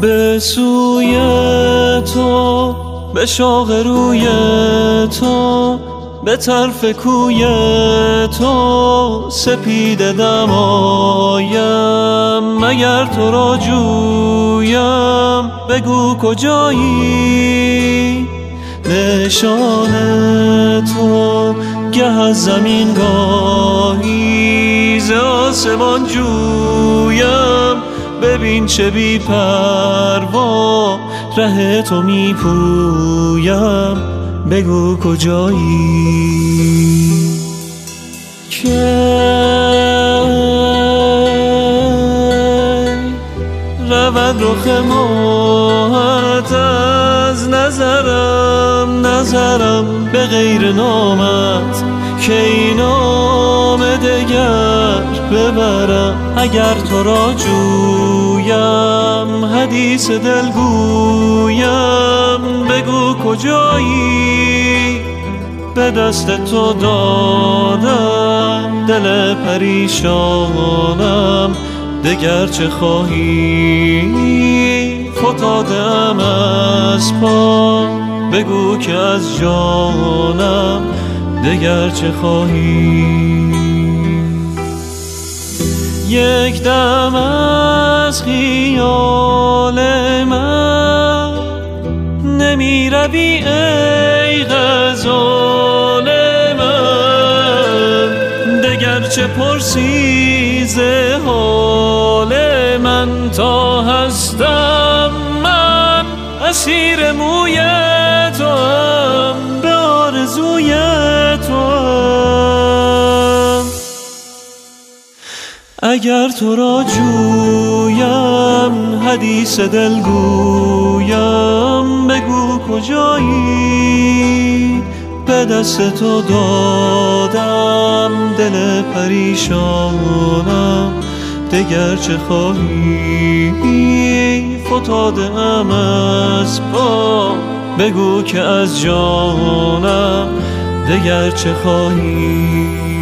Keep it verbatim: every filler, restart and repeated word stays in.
به سوی تو، به شوق روی تو، به طرف کوی تو سپیده دمایم. مگر تو را جویم بگو کجایی؟ نشان تو گه از زمین گاهی ز آسمان جویم. ببین چه بی پروا ره تو می پویم، بگو کجایی؟ که رود رخ ماهت از نظرم، نظرم به غیر نامت که این نام دگر ببرم. اگر تو را جویم حدیث دل گویم، بگو کجایی؟ به دست تو دادم دل پریشانم، دگر چه خواهی؟ فتادم از پا، بگو که از جانم دگر چه خواهی؟ یک دم از خیال من نمی روی ای غزال من، دگر چه پرسی ز حال من؟ تا هستم من اسیر موی تو هم، به آرزوی تو هم. اگر تو را جویم حدیث دل گویم، بگو کجایی؟ به دست تو دادم دل پریشانم، دگر چه خواهی؟ فتاده ام از پا، بگو که از جانم دگر چه خواهی؟